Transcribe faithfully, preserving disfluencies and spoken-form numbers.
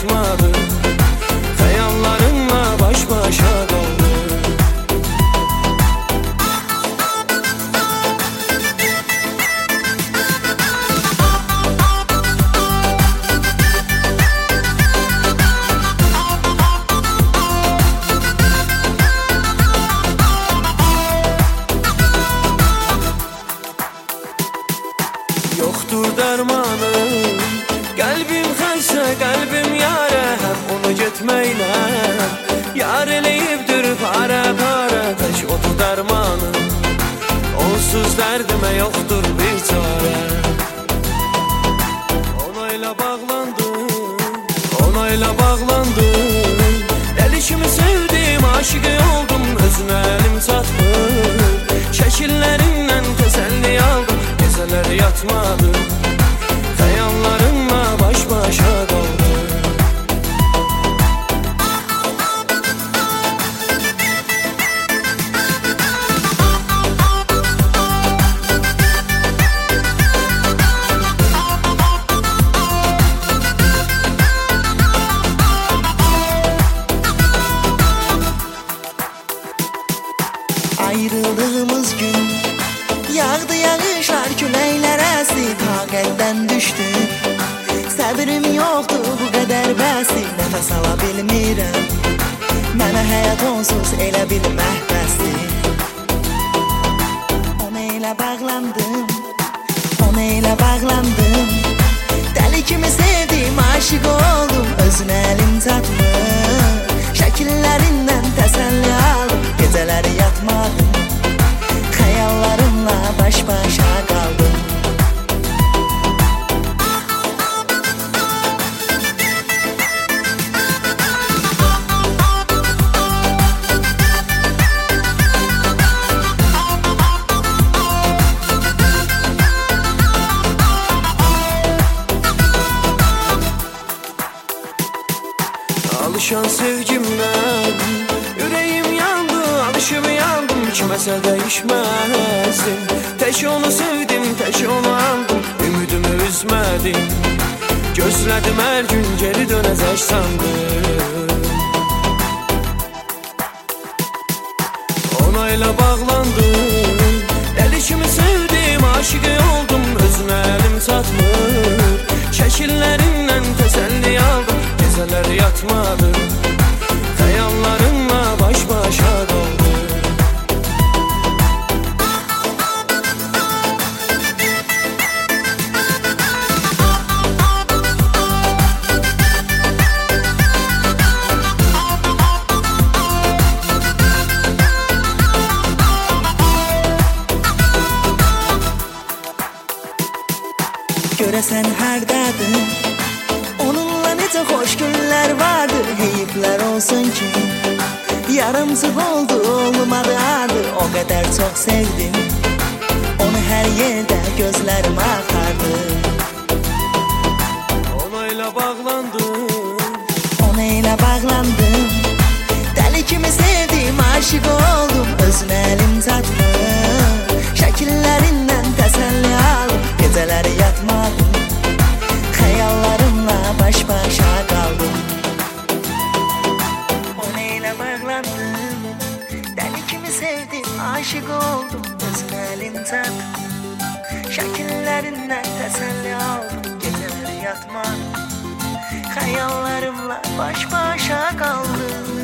yatmadı. Xəyallarınla baş başa qaldı. Yoxdur dərmanım, qəlbim xəstə, qəlbim yarə. Həm onu getməklə yar eləyibdir para-para. Tək odur dərmanım, onsuz dərdimə yoxdur bir çarə. Ona ilə bağlandım, ona ilə bağlandım. Dəli kimi sevdim, aşıqı oldum, özünə əlim çatmır. Şəkillərindən təsəlli aldım, gecələr yatmadı. Xəyallarınla baş başa qaldı. Ayrıldığımız gün yağdı yağışlar, küləklər əsdi, taqətdən düşdüm. Səbrim yoxdur bu qədər bəsdir, nəfəs ala bilmirəm. Mənə həyat onsuz elə bil məhbəsdir. Ona elə bağlandım, ona elə bağlandım. Dəli kimi sevdim, aşık oldum, özünə əlim çatmır. Şəkillərindən təsəlli aldım, gecələri yatmadım. Xəyallarımla baş başa qaldım. Alışan sevgimdən ürəyim yandı, alışıb yandım. Kiməsə dəyişməzdim, tək onu sevdim, tək onu aldım. Ümidimi üzmədim, gözlədim hər gün geri dönəcək sandım. Ona ilə bağlandım, dəli kimi sevdim, aşıqı oldum, özünə əlim çatmır. Şəkillərindən təsəlli aldım, gecələr yatmadı. Xəyallarınla baş başa qaldı. Görəsən hərdədir, onunla necə xoş günlər vardı. Heyiflər olsun ki yarımçıq oldu, olmadı adı. O qədər çox sevdim, onu hər yerdə gözlərim axardı. Ona ilə bağlandım, ona ilə bağlandım. Dəli kimi sevdim, aşık oldum, özünə əlim çatmır. Şəkillərindən təsəlli aldım, gecələri yatmadım. Xəyallarımla baş başa qaldım. Ona ilə bağlandım, dəli kimi sevdim, aşık oldum, özünə əlim çatmır. Şəkillərindən təsəlli aldım, gecələri yatmadım. Xəyallarımla baş başa qaldım.